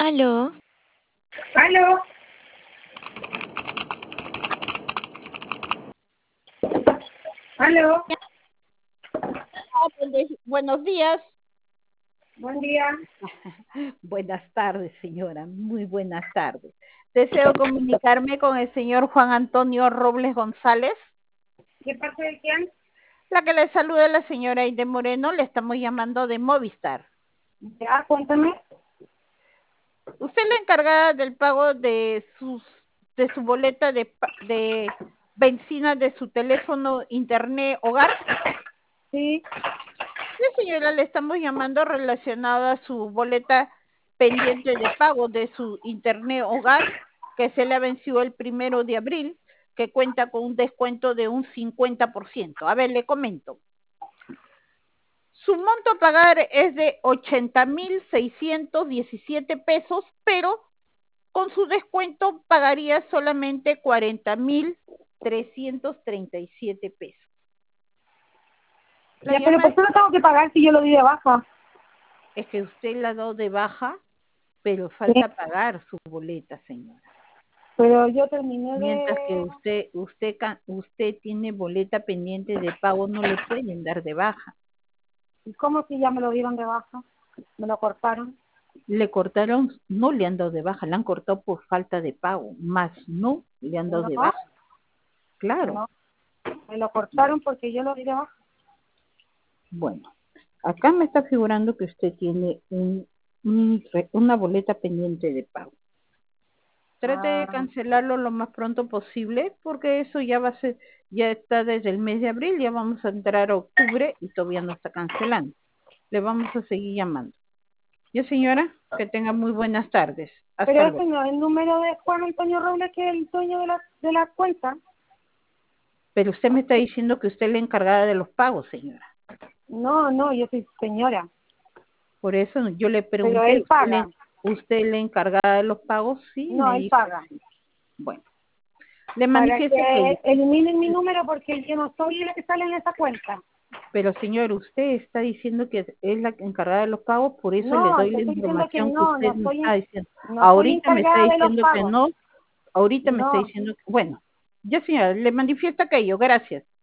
Aló. ¿Aló? ¿Aló? Buenos días. Buen día. Buenas tardes, señora. Muy buenas tardes. Deseo comunicarme con el señor Juan Antonio Robles González. ¿De parte de quién? La que le saluda es la señora Aide Moreno. Le estamos llamando de Movistar. Ya, cuéntame. Usted es la encargada del pago de su boleta de benzina de su teléfono internet hogar. Sí. Sí, señora, le estamos llamando relacionada a su boleta pendiente de pago de su internet hogar, que se le venció el 1 de abril, que cuenta con un descuento de un 50%. A ver, le comento. Su monto a pagar es de 80.617 pesos, pero con su descuento pagaría solamente 40.337 pesos. Ya, pero ¿por qué no tengo que pagar si yo lo di de baja? Es que usted la ha dado de baja, pero falta pagar su boleta, señora. Pero yo terminé Mientras que de... usted tiene boleta pendiente de pago, no le pueden dar de baja. ¿Y cómo si ya me lo dieron de baja? ¿Me lo cortaron? Le cortaron, no le han dado de baja, le han cortado por falta de pago, más no le han dado No, de baja. Claro. no. Me lo cortaron porque yo lo di de baja. Bueno, acá me está figurando que usted tiene una boleta pendiente de pago. Trate de cancelarlo lo más pronto posible, porque eso ya va a ser, ya está desde el mes de abril, ya vamos a entrar a octubre y todavía no está cancelando. Le vamos a seguir llamando. Ya, señora, que tenga muy buenas tardes. Hasta Pero luego. ese no es el número de Juan Antonio Robles, que es el dueño de la cuenta. Pero usted me está diciendo que usted es la encargada de los pagos, señora. No, yo soy señora. Por eso yo le Pero pregunté, él paga. ¿usted es la encargada de los pagos? Sí, No, me él dijo. paga. Bueno, le Para manifiesto que que... eliminen mi número porque yo no soy la que sale en esa cuenta. Pero señor, usted está diciendo que es la encargada de los pagos, por eso le No, doy te la estoy diciendo que información que no, usted me está diciendo. no soy Ahorita me está encargada de los diciendo que pagos. no, ahorita me está No, diciendo que... Bueno, ya señora, le manifiesto aquello, gracias.